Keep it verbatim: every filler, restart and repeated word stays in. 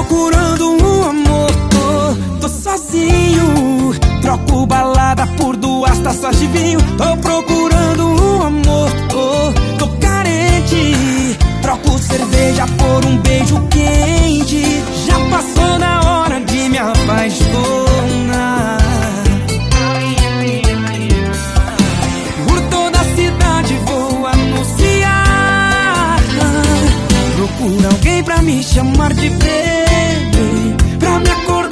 procurando um amor, tô, tô sozinho. Troco balada por duas taças de vinho. Tô procurando um amor, tô, tô carente. Troco cerveja por um beijo quente. Já passou da hora de me apaixonar. Por toda a cidade vou anunciar. Procura alguém pra me chamar de bebê, pra me acordar